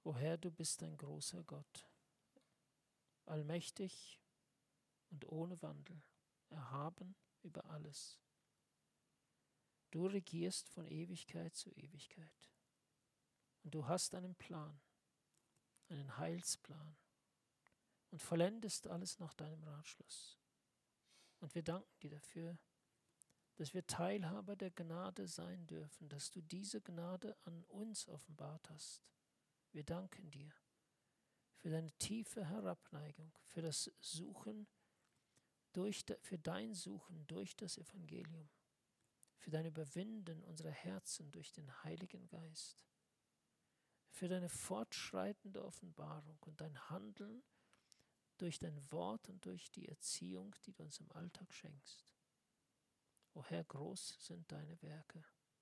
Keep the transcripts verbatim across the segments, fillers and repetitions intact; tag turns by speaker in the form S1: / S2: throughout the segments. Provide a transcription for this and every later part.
S1: O Herr, du bist ein großer Gott, allmächtig und ohne Wandel, erhaben über alles. Du regierst von Ewigkeit zu Ewigkeit. Und du hast einen Plan, einen Heilsplan und vollendest alles nach deinem Ratschluss. Und wir danken dir dafür, dass wir Teilhaber der Gnade sein dürfen, dass du diese Gnade an uns offenbart hast. Wir danken dir für deine tiefe Herabneigung, für das Suchen, durch, für dein Suchen durch das Evangelium, für dein Überwinden unserer Herzen durch den Heiligen Geist, für deine fortschreitende Offenbarung und dein Handeln durch dein Wort und durch die Erziehung, die du uns im Alltag schenkst. O Herr, groß sind deine Werke.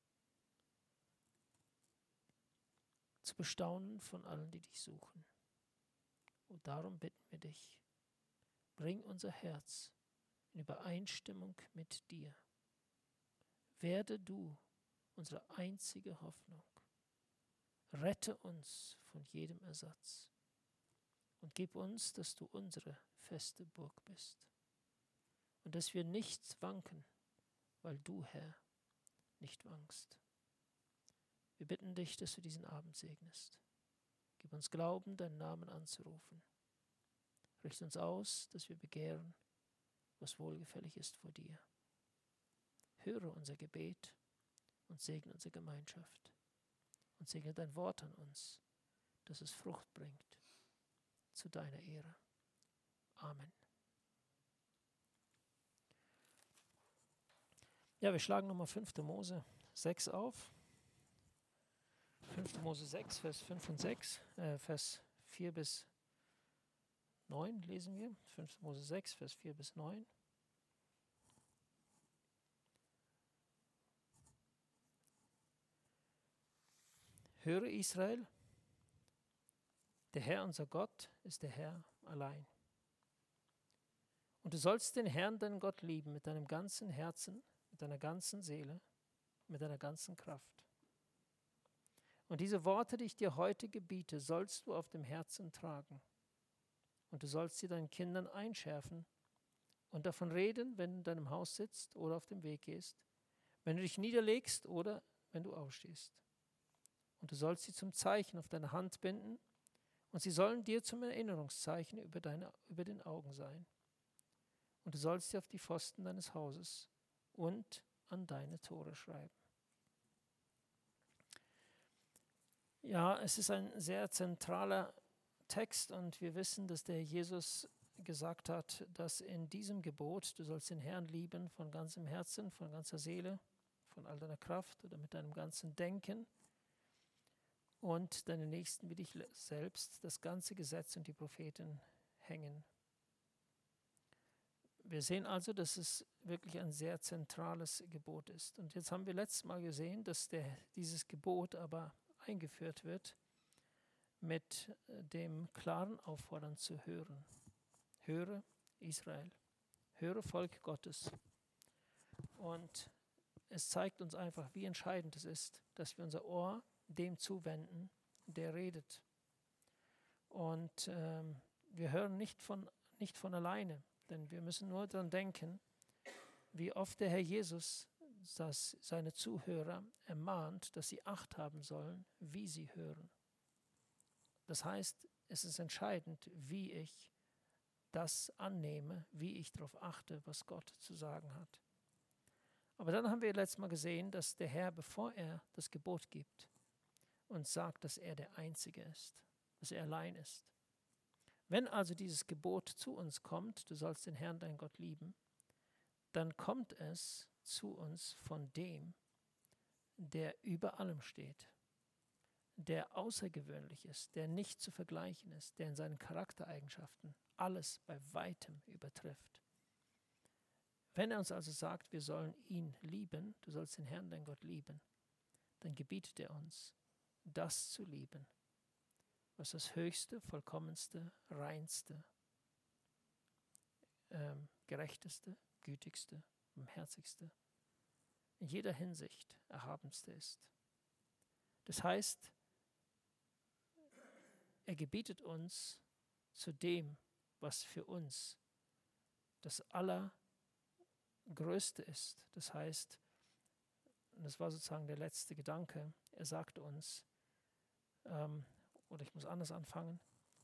S1: Zu bestaunen von allen, die dich suchen. Und darum bitten wir dich, bring unser Herz in Übereinstimmung mit dir. Werde du unsere einzige Hoffnung. Rette uns von jedem Ersatz und gib uns, dass du unsere feste Burg bist und dass wir nicht wanken, weil du, Herr, nicht wankst. Wir bitten dich, dass du diesen Abend segnest. Gib uns Glauben, deinen Namen anzurufen. Richte uns aus, dass wir begehren, was wohlgefällig ist vor dir. Höre unser Gebet und segne unsere Gemeinschaft. Und segne dein Wort an uns, dass es Frucht bringt zu deiner Ehre. Amen. Ja, wir schlagen nochmal fünfter Mose sechs auf. fünfter Mose sechs, Vers fünf und sechs, äh, Vers vier bis neun lesen wir. fünfter Mose sechs, Vers vier bis neun. Höre Israel, der Herr unser Gott ist der Herr allein. Und du sollst den Herrn, deinen Gott, lieben mit deinem ganzen Herzen, mit deiner ganzen Seele, mit deiner ganzen Kraft. Und diese Worte, die ich dir heute gebiete, sollst du auf dem Herzen tragen. Und du sollst sie deinen Kindern einschärfen und davon reden, wenn du in deinem Haus sitzt oder auf dem Weg gehst, wenn du dich niederlegst oder wenn du aufstehst. Und du sollst sie zum Zeichen auf deine Hand binden, und sie sollen dir zum Erinnerungszeichen über, deine, über den Augen sein. Und du sollst sie auf die Pfosten deines Hauses und an deine Tore schreiben. Ja, es ist ein sehr zentraler Text, und wir wissen, dass der Jesus gesagt hat, dass in diesem Gebot, du sollst den Herrn lieben von ganzem Herzen, von ganzer Seele, von all deiner Kraft oder mit deinem ganzen Denken, und deine Nächsten wie dich selbst, das ganze Gesetz und die Propheten hängen. Wir sehen also, dass es wirklich ein sehr zentrales Gebot ist. Und jetzt haben wir letztes Mal gesehen, dass der, dieses Gebot aber eingeführt wird mit dem klaren Auffordern zu hören. Höre Israel, höre Volk Gottes. Und es zeigt uns einfach, wie entscheidend es ist, dass wir unser Ohr dem zuwenden, der redet. Und ähm, wir hören nicht von, nicht von alleine, denn wir müssen nur daran denken, wie oft der Herr Jesus das seine Zuhörer ermahnt, dass sie Acht haben sollen, wie sie hören. Das heißt, es ist entscheidend, wie ich das annehme, wie ich darauf achte, was Gott zu sagen hat. Aber dann haben wir letztes Mal gesehen, dass der Herr, bevor er das Gebot gibt, uns sagt, dass er der Einzige ist, dass er allein ist. Wenn also dieses Gebot zu uns kommt, du sollst den Herrn, dein Gott, lieben, dann kommt es zu uns von dem, der über allem steht, der außergewöhnlich ist, der nicht zu vergleichen ist, der in seinen Charaktereigenschaften alles bei weitem übertrifft. Wenn er uns also sagt, wir sollen ihn lieben, du sollst den Herrn, dein Gott, lieben, dann gebietet er uns, das zu lieben, was das höchste, vollkommenste, reinste, ähm, gerechteste, gütigste, barmherzigste, in jeder Hinsicht erhabenste ist. Das heißt, er gebietet uns zu dem, was für uns das Allergrößte ist. Das heißt, das war sozusagen der letzte Gedanke, er sagt uns, ähm, oder ich muss anders anfangen,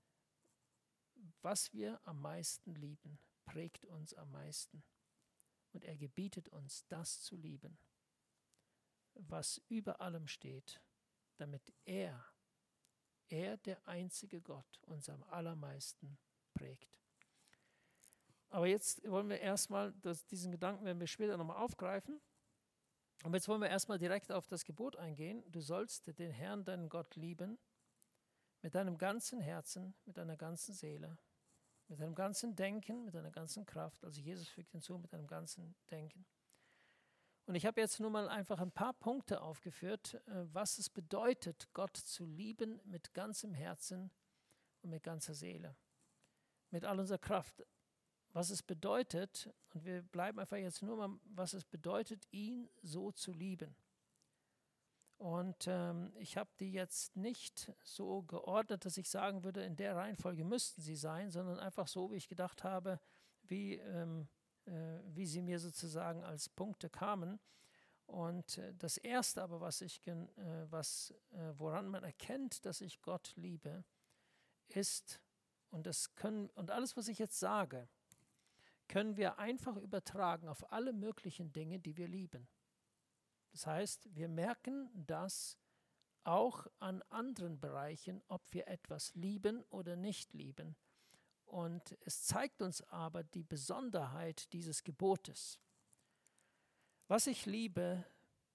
S1: was wir am meisten lieben, prägt uns am meisten. Und er gebietet uns, das zu lieben, was über allem steht, damit er, er der einzige Gott, uns am allermeisten prägt. Aber jetzt wollen wir erstmal, diesen Gedanken werden wir später nochmal aufgreifen, aber jetzt wollen wir erstmal direkt auf das Gebot eingehen. Du sollst den Herrn, deinen Gott, lieben, mit deinem ganzen Herzen, mit deiner ganzen Seele, mit deinem ganzen Denken, mit deiner ganzen Kraft. Also Jesus fügt hinzu, mit deinem ganzen Denken. Und ich habe jetzt nur mal einfach ein paar Punkte aufgeführt, was es bedeutet, Gott zu lieben mit ganzem Herzen und mit ganzer Seele, mit all unserer Kraft. Was es bedeutet, und wir bleiben einfach jetzt nur mal, was es bedeutet, ihn so zu lieben. Und ähm, ich habe die jetzt nicht so geordnet, dass ich sagen würde, in der Reihenfolge müssten sie sein, sondern einfach so, wie ich gedacht habe, wie, ähm, äh, wie sie mir sozusagen als Punkte kamen. Und äh, das Erste aber, was ich, äh, was, äh, woran man erkennt, dass ich Gott liebe, ist, und, das können, und alles, was ich jetzt sage, können wir einfach übertragen auf alle möglichen Dinge, die wir lieben. Das heißt, wir merken das auch an anderen Bereichen, ob wir etwas lieben oder nicht lieben. Und es zeigt uns aber die Besonderheit dieses Gebotes. Was ich liebe,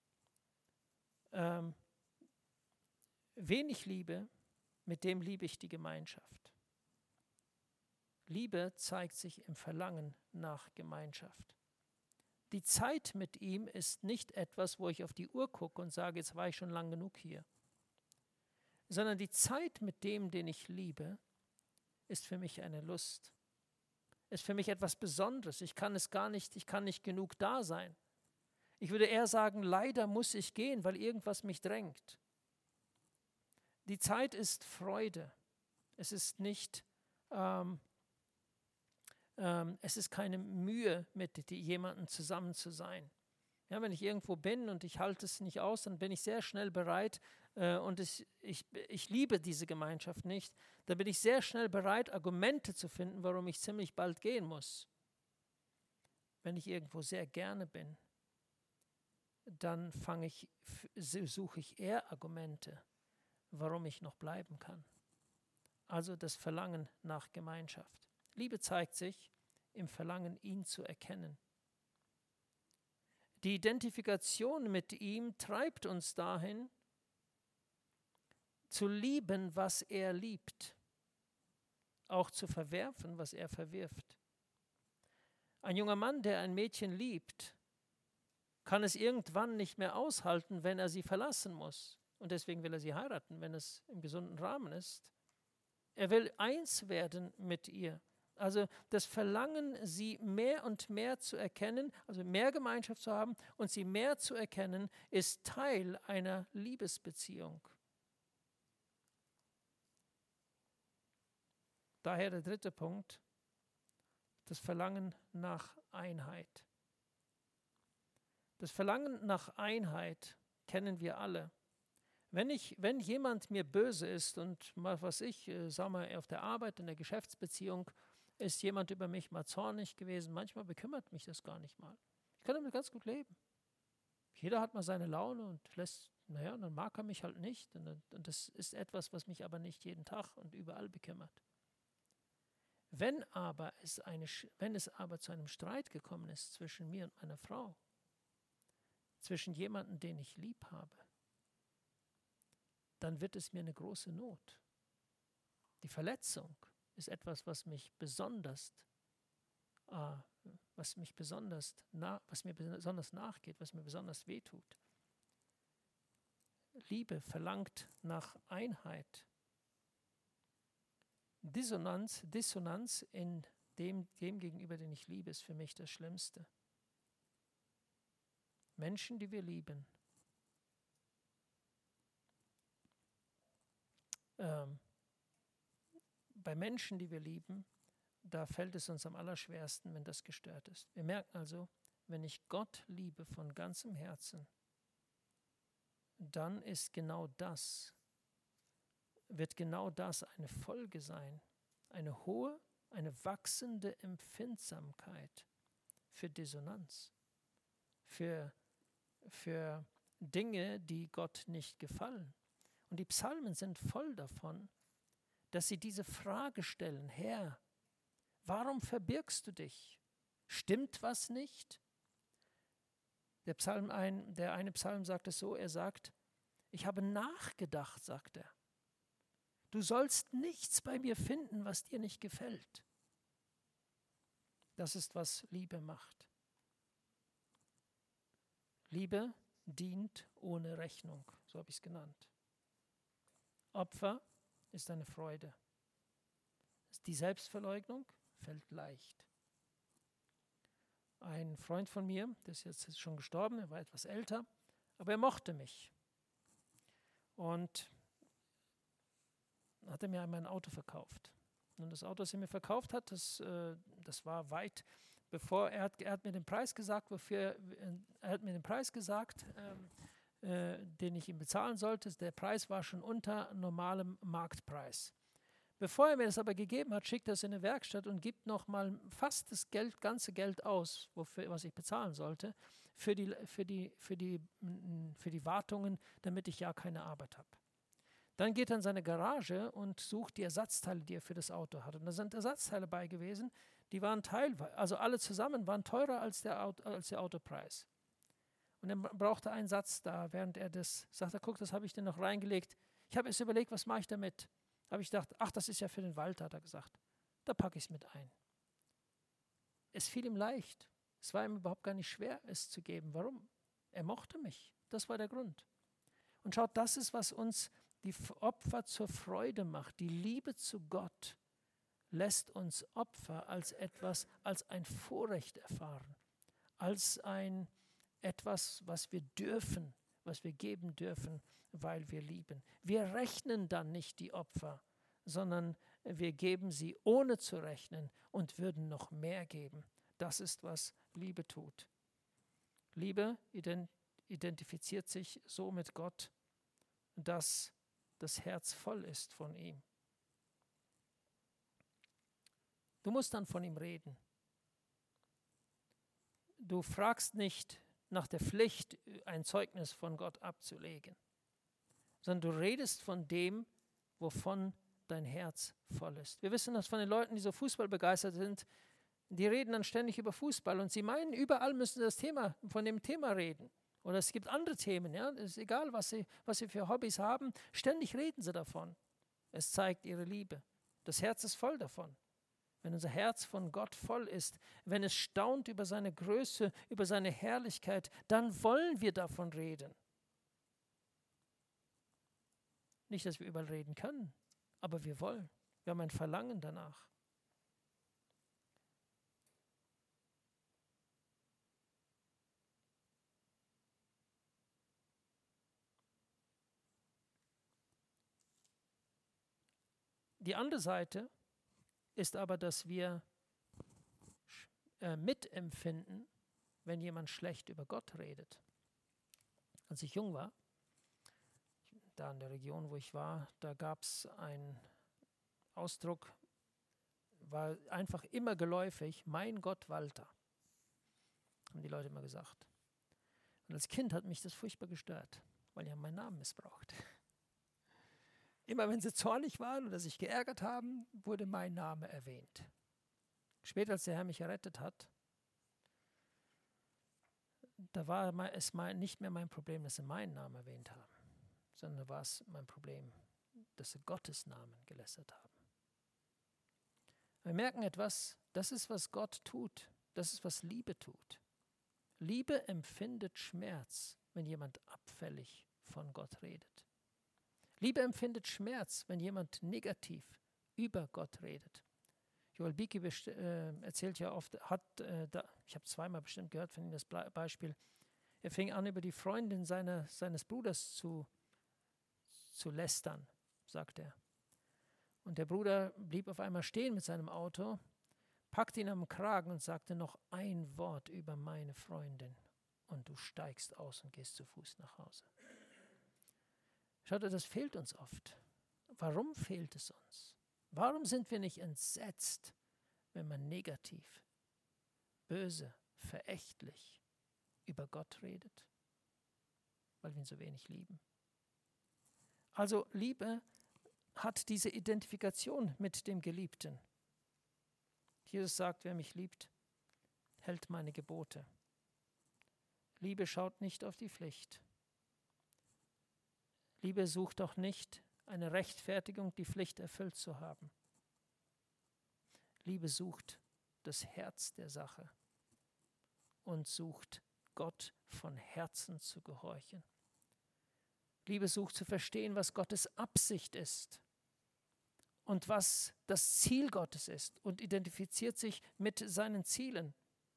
S1: ähm, wen ich liebe, mit dem liebe ich die Gemeinschaft. Liebe zeigt sich im Verlangen nach Gemeinschaft. Die Zeit mit ihm ist nicht etwas, wo ich auf die Uhr gucke und sage, jetzt war ich schon lang genug hier. Sondern die Zeit mit dem, den ich liebe, ist für mich eine Lust. Ist für mich etwas Besonderes. Ich kann es gar nicht, ich kann nicht genug da sein. Ich würde eher sagen, leider muss ich gehen, weil irgendwas mich drängt. Die Zeit ist Freude. Es ist nicht ähm, Ähm, es ist keine Mühe, mit jemandem zusammen zu sein. Ja, wenn ich irgendwo bin und ich halte es nicht aus, dann bin ich sehr schnell bereit, äh, und ich, ich, ich liebe diese Gemeinschaft nicht, dann bin ich sehr schnell bereit, Argumente zu finden, warum ich ziemlich bald gehen muss. Wenn ich irgendwo sehr gerne bin, dann fange ich, suche ich eher Argumente, warum ich noch bleiben kann. Also das Verlangen nach Gemeinschaft. Liebe zeigt sich im Verlangen, ihn zu erkennen. Die Identifikation mit ihm treibt uns dahin, zu lieben, was er liebt, auch zu verwerfen, was er verwirft. Ein junger Mann, der ein Mädchen liebt, kann es irgendwann nicht mehr aushalten, wenn er sie verlassen muss. Und deswegen will er sie heiraten, wenn es im gesunden Rahmen ist. Er will eins werden mit ihr. Also das Verlangen, sie mehr und mehr zu erkennen, also mehr Gemeinschaft zu haben und sie mehr zu erkennen, ist Teil einer Liebesbeziehung. Daher der dritte Punkt, das Verlangen nach Einheit. Das Verlangen nach Einheit kennen wir alle. Wenn, ich, wenn jemand mir böse ist und mal was ich, äh, sag mal, auf der Arbeit, in der Geschäftsbeziehung, ist jemand über mich mal zornig gewesen. Manchmal bekümmert mich das gar nicht mal. Ich kann damit ganz gut leben. Jeder hat mal seine Laune und lässt, naja, dann mag er mich halt nicht. Und, und das ist etwas, was mich aber nicht jeden Tag und überall bekümmert. Wenn aber, es eine, wenn es aber zu einem Streit gekommen ist zwischen mir und meiner Frau, zwischen jemandem, den ich lieb habe, dann wird es mir eine große Not. Die Verletzung ist etwas, was mich besonders, äh, was mich besonders, na, was mir besonders nachgeht, was mir besonders wehtut. Liebe verlangt nach Einheit. Dissonanz, Dissonanz in dem, dem gegenüber, den ich liebe, ist für mich das Schlimmste. Menschen, die wir lieben, ähm, bei Menschen, die wir lieben, da fällt es uns am allerschwersten, wenn das gestört ist. Wir merken also, wenn ich Gott liebe von ganzem Herzen, dann ist genau das, wird genau das eine Folge sein, eine hohe, eine wachsende Empfindsamkeit für Dissonanz, für, für Dinge, die Gott nicht gefallen. Und die Psalmen sind voll davon, dass sie diese Frage stellen: Herr, warum verbirgst du dich? Stimmt was nicht? Der, Psalm ein, der eine Psalm sagt es so, er sagt, ich habe nachgedacht, sagt er. Du sollst nichts bei mir finden, was dir nicht gefällt. Das ist, was Liebe macht. Liebe dient ohne Rechnung, so habe ich es genannt. Opfer ist eine Freude. Die Selbstverleugnung fällt leicht. Ein Freund von mir, der ist jetzt schon gestorben, er war etwas älter, aber er mochte mich. Und hat er mir einmal ein Auto verkauft. Und das Auto, das er mir verkauft hat, das, äh, das war weit bevor, er hat, er hat mir den Preis gesagt, wofür, er hat mir den Preis gesagt, ähm, äh, den ich ihm bezahlen sollte. Der Preis war schon unter normalem Marktpreis. Bevor er mir das aber gegeben hat, schickt er es in eine Werkstatt und gibt nochmal fast das Geld, ganze Geld aus, wofür, was ich bezahlen sollte, für die, für, die, für, die, für die Wartungen, damit ich ja keine Arbeit habe. Dann geht er in seine Garage und sucht die Ersatzteile, die er für das Auto hat. Und da sind Ersatzteile bei gewesen, die waren teilweise, also alle zusammen waren teurer als der, Auto, als der Autopreis. Und dann brauchte er einen Satz da, während er das, sagt er, guck, das habe ich dir noch reingelegt. Ich habe jetzt überlegt, was mache ich damit? Habe ich gedacht, ach, das ist ja für den Wald, hat er gesagt. Da packe ich es mit ein. Es fiel ihm leicht. Es war ihm überhaupt gar nicht schwer, es zu geben. Warum? Er mochte mich. Das war der Grund. Und schaut, das ist, was uns die Opfer zur Freude macht. Die Liebe zu Gott lässt uns Opfer als etwas, als ein Vorrecht erfahren, als ein etwas, was wir dürfen, was wir geben dürfen, weil wir lieben. Wir rechnen dann nicht die Opfer, sondern wir geben sie ohne zu rechnen und würden noch mehr geben. Das ist, was Liebe tut. Liebe identifiziert sich so mit Gott, dass das Herz voll ist von ihm. Du musst dann von ihm reden. Du fragst nicht nach der Pflicht, ein Zeugnis von Gott abzulegen, sondern du redest von dem, wovon dein Herz voll ist. Wir wissen das von den Leuten, die so Fußball begeistert sind, die reden dann ständig über Fußball und sie meinen, überall müssen sie das Thema, von dem Thema reden. Oder es gibt andere Themen, ja, es ist egal, was sie, was sie für Hobbys haben, ständig reden sie davon. Es zeigt ihre Liebe. Das Herz ist voll davon. Wenn unser Herz von Gott voll ist, wenn es staunt über seine Größe, über seine Herrlichkeit, dann wollen wir davon reden. Nicht, dass wir überall reden können, aber wir wollen. Wir haben ein Verlangen danach. Die andere Seite ist aber, dass wir äh, mitempfinden, wenn jemand schlecht über Gott redet. Als ich jung war, da in der Region, wo ich war, da gab es einen Ausdruck, war einfach immer geläufig, mein Gott Walter, haben die Leute immer gesagt. Und als Kind hat mich das furchtbar gestört, weil die haben meinen Namen missbraucht. Immer wenn sie zornig waren oder sich geärgert haben, wurde mein Name erwähnt. Später, als der Herr mich errettet hat, da war es nicht mehr mein Problem, dass sie meinen Namen erwähnt haben, sondern da war es mein Problem, dass sie Gottes Namen gelästert haben. Wir merken etwas, das ist, was Gott tut, das ist, was Liebe tut. Liebe empfindet Schmerz, wenn jemand abfällig von Gott redet. Liebe empfindet Schmerz, wenn jemand negativ über Gott redet. Joel Beeke äh, erzählt ja oft, hat, äh, da, ich habe zweimal bestimmt gehört von ihm das Beispiel, er fing an, über die Freundin seiner, seines Bruders zu, zu lästern, sagt er. Und der Bruder blieb auf einmal stehen mit seinem Auto, packte ihn am Kragen und sagte noch ein Wort über meine Freundin und du steigst aus und gehst zu Fuß nach Hause. Schaut ihr, das fehlt uns oft. Warum fehlt es uns? Warum sind wir nicht entsetzt, wenn man negativ, böse, verächtlich über Gott redet? Weil wir ihn so wenig lieben. Also Liebe hat diese Identifikation mit dem Geliebten. Jesus sagt, wer mich liebt, hält meine Gebote. Liebe schaut nicht auf die Pflicht. Liebe sucht auch nicht eine Rechtfertigung, die Pflicht erfüllt zu haben. Liebe sucht das Herz der Sache und sucht Gott von Herzen zu gehorchen. Liebe sucht zu verstehen, was Gottes Absicht ist und was das Ziel Gottes ist und identifiziert sich mit seinen Zielen.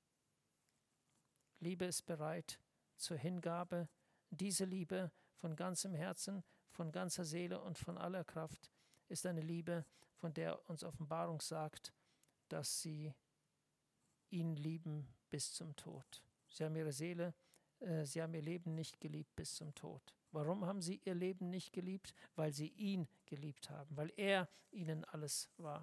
S1: Liebe ist bereit zur Hingabe. Diese Liebe von ganzem Herzen, von ganzer Seele und von aller Kraft ist eine Liebe, von der uns Offenbarung sagt, dass sie ihn lieben bis zum Tod. Sie haben ihre Seele, äh, sie haben ihr Leben nicht geliebt bis zum Tod. Warum haben sie ihr Leben nicht geliebt? Weil sie ihn geliebt haben, weil er ihnen alles war.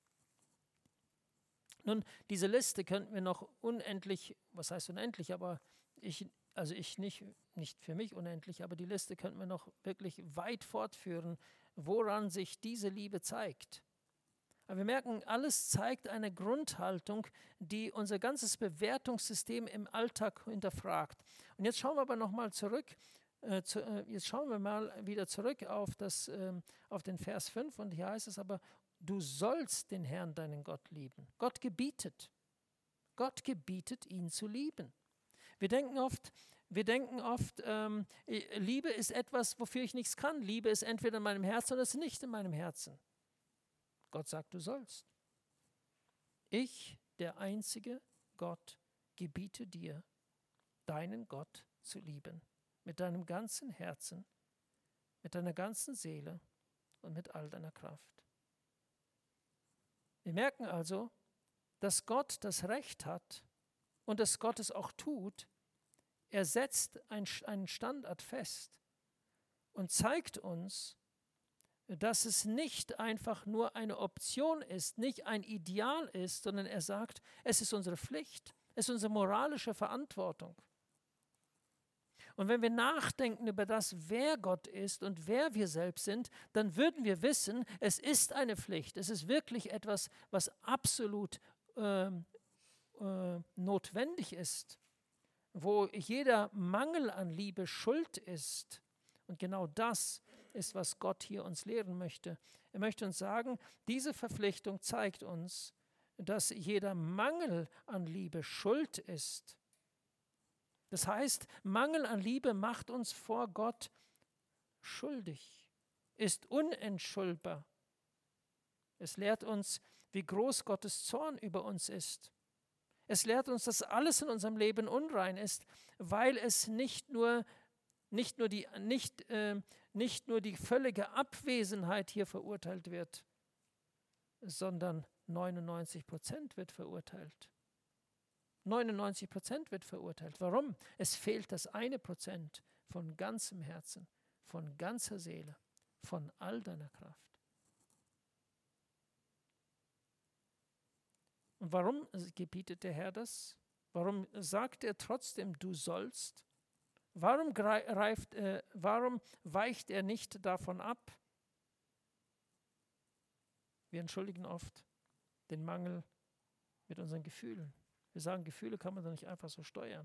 S1: Nun, diese Liste könnten wir noch unendlich, was heißt unendlich, aber ich, also ich nicht, nicht für mich unendlich, aber die Liste könnten wir noch wirklich weit fortführen, woran sich diese Liebe zeigt. Aber wir merken, alles zeigt eine Grundhaltung, die unser ganzes Bewertungssystem im Alltag hinterfragt. Und jetzt schauen wir aber nochmal zurück, äh, zu, äh, jetzt schauen wir mal wieder zurück auf, das, äh, auf den Vers fünf und hier heißt es aber, du sollst den Herrn, deinen Gott, lieben. Gott gebietet. Gott gebietet, ihn zu lieben. Wir denken oft, wir denken oft ähm, Liebe ist etwas, wofür ich nichts kann. Liebe ist entweder in meinem Herzen oder es ist nicht in meinem Herzen. Gott sagt, du sollst. Ich, der einzige Gott, gebiete dir, deinen Gott zu lieben. Mit deinem ganzen Herzen, mit deiner ganzen Seele und mit all deiner Kraft. Wir merken also, dass Gott das Recht hat und dass Gott es auch tut. Er setzt einen Standard fest und zeigt uns, dass es nicht einfach nur eine Option ist, nicht ein Ideal ist, sondern er sagt, es ist unsere Pflicht, es ist unsere moralische Verantwortung. Und wenn wir nachdenken über das, wer Gott ist und wer wir selbst sind, dann würden wir wissen, es ist eine Pflicht. Es ist wirklich etwas, was absolut äh, äh, notwendig ist, wo jeder Mangel an Liebe Schuld ist. Und genau das ist, was Gott hier uns lehren möchte. Er möchte uns sagen, diese Verpflichtung zeigt uns, dass jeder Mangel an Liebe Schuld ist. Das heißt, Mangel an Liebe macht uns vor Gott schuldig, ist unentschuldbar. Es lehrt uns, wie groß Gottes Zorn über uns ist. Es lehrt uns, dass alles in unserem Leben unrein ist, weil es nicht nur, nicht nur, die, nicht, äh, nicht nur die völlige Abwesenheit hier verurteilt wird, sondern neunundneunzig Prozent wird verurteilt. neunundneunzig Prozent wird verurteilt. Warum? Es fehlt das eine Prozent von ganzem Herzen, von ganzer Seele, von all deiner Kraft. Und warum gebietet der Herr das? Warum sagt er trotzdem, du sollst? Warum, greift, äh, warum weicht er nicht davon ab? Wir entschuldigen oft den Mangel mit unseren Gefühlen. Wir sagen, Gefühle kann man doch nicht einfach so steuern.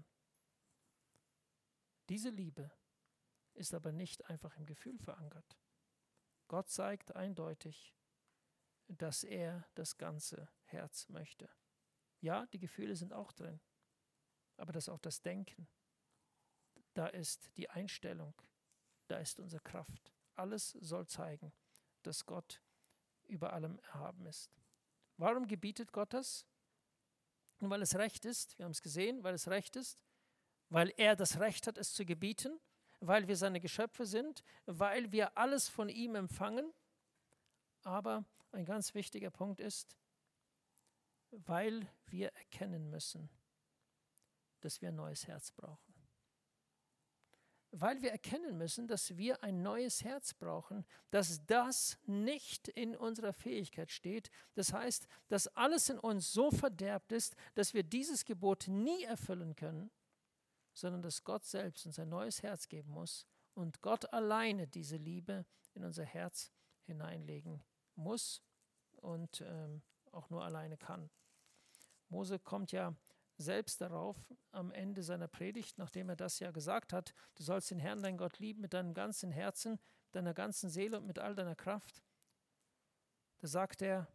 S1: Diese Liebe ist aber nicht einfach im Gefühl verankert. Gott zeigt eindeutig, dass er das ganze Herz möchte. Ja, die Gefühle sind auch drin, aber das ist auch das Denken. Da ist die Einstellung, da ist unsere Kraft. Alles soll zeigen, dass Gott über allem erhaben ist. Warum gebietet Gott das? Und weil es recht ist, wir haben es gesehen, weil es recht ist, weil er das Recht hat, es zu gebieten, weil wir seine Geschöpfe sind, weil wir alles von ihm empfangen, Aber ein ganz wichtiger Punkt ist, weil wir erkennen müssen, dass wir ein neues Herz brauchen. Weil wir erkennen müssen, dass wir ein neues Herz brauchen, dass das nicht in unserer Fähigkeit steht. Das heißt, dass alles in uns so verderbt ist, dass wir dieses Gebot nie erfüllen können, sondern dass Gott selbst uns ein neues Herz geben muss und Gott alleine diese Liebe in unser Herz hineinlegen muss und ähm, auch nur alleine kann. Mose kommt ja selbst darauf am Ende seiner Predigt, nachdem er das ja gesagt hat, du sollst den Herrn, dein Gott, lieben mit deinem ganzen Herzen, deiner ganzen Seele und mit all deiner Kraft. Da sagt er,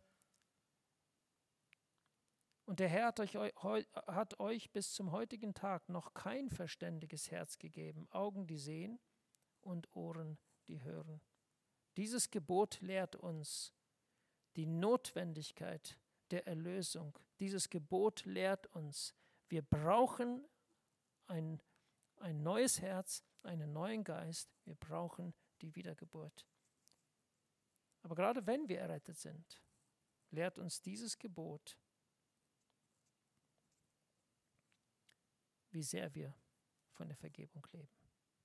S1: und der Herr hat euch, hat euch bis zum heutigen Tag noch kein verständiges Herz gegeben, Augen, die sehen und Ohren, die hören. Dieses Gebot lehrt uns die Notwendigkeit der Erlösung. Dieses Gebot lehrt uns, wir brauchen ein, ein neues Herz, einen neuen Geist. Wir brauchen die Wiedergeburt. Aber gerade wenn wir errettet sind, lehrt uns dieses Gebot, wie sehr wir von der Vergebung leben.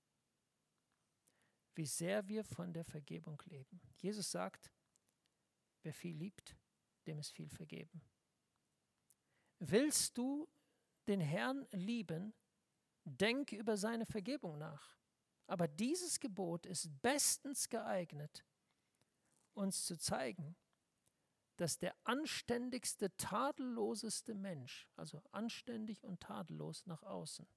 S1: Wie sehr wir von der Vergebung leben. Jesus sagt, wer viel liebt, dem ist viel vergeben. Willst du den Herrn lieben, denk über seine Vergebung nach. Aber dieses Gebot ist bestens geeignet, uns zu zeigen, dass der anständigste, tadelloseste Mensch, also anständig und tadellos nach außen,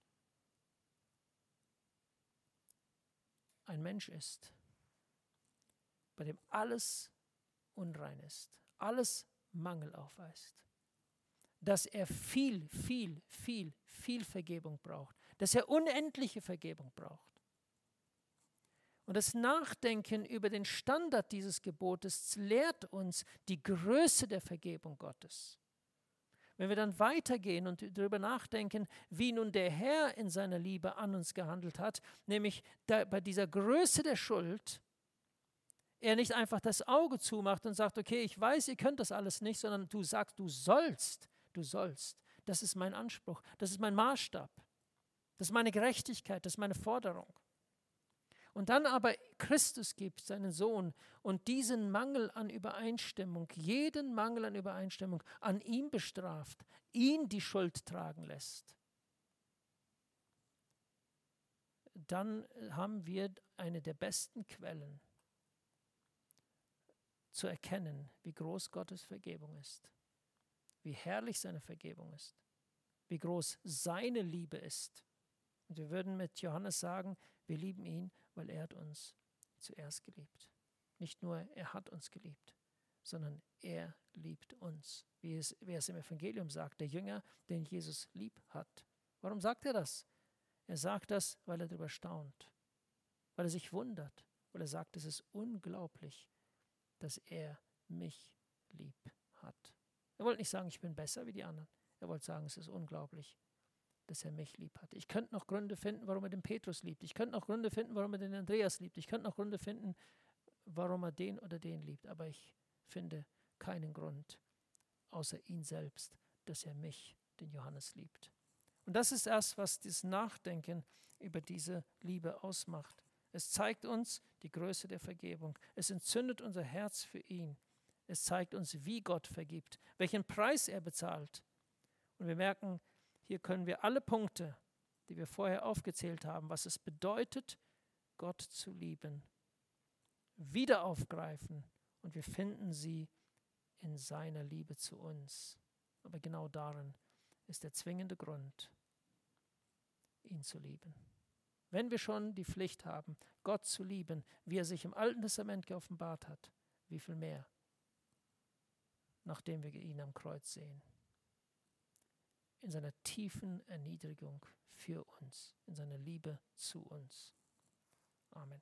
S1: ein Mensch ist, bei dem alles unrein ist, alles Mangel aufweist, dass er viel, viel, viel, viel Vergebung braucht, dass er unendliche Vergebung braucht. Und das Nachdenken über den Standard dieses Gebotes lehrt uns die Größe der Vergebung Gottes. Wenn wir dann weitergehen und darüber nachdenken, wie nun der Herr in seiner Liebe an uns gehandelt hat, nämlich da, bei dieser Größe der Schuld, er nicht einfach das Auge zumacht und sagt, okay, ich weiß, ihr könnt das alles nicht, sondern du sagst, du sollst, du sollst. Das ist mein Anspruch, das ist mein Maßstab, das ist meine Gerechtigkeit, das ist meine Forderung. Und dann aber Christus gibt, seinen Sohn, und diesen Mangel an Übereinstimmung, jeden Mangel an Übereinstimmung an ihm bestraft, ihn die Schuld tragen lässt, dann haben wir eine der besten Quellen, zu erkennen, wie groß Gottes Vergebung ist, wie herrlich seine Vergebung ist, wie groß seine Liebe ist. Und wir würden mit Johannes sagen, wir lieben ihn, weil er hat uns zuerst geliebt. Nicht nur er hat uns geliebt, sondern er liebt uns. Wie es, wie es im Evangelium sagt, der Jünger, den Jesus lieb hat. Warum sagt er das? Er sagt das, weil er darüber staunt, weil er sich wundert, weil er sagt, es ist unglaublich, dass er mich lieb hat. Er wollte nicht sagen, ich bin besser wie die anderen. Er wollte sagen, es ist unglaublich, dass er mich lieb hat. Ich könnte noch Gründe finden, warum er den Petrus liebt. Ich könnte noch Gründe finden, warum er den Andreas liebt. Ich könnte noch Gründe finden, warum er den oder den liebt. Aber ich finde keinen Grund, außer ihn selbst, dass er mich, den Johannes, liebt. Und das ist erst, was das Nachdenken über diese Liebe ausmacht. Es zeigt uns die Größe der Vergebung. Es entzündet unser Herz für ihn. Es zeigt uns, wie Gott vergibt, welchen Preis er bezahlt. Und wir merken, hier können wir alle Punkte, die wir vorher aufgezählt haben, was es bedeutet, Gott zu lieben, wieder aufgreifen. Und wir finden sie in seiner Liebe zu uns. Aber genau darin ist der zwingende Grund, ihn zu lieben. Wenn wir schon die Pflicht haben, Gott zu lieben, wie er sich im Alten Testament geoffenbart hat, wie viel mehr, nachdem wir ihn am Kreuz sehen. In seiner tiefen Erniedrigung für uns, in seiner Liebe zu uns. Amen.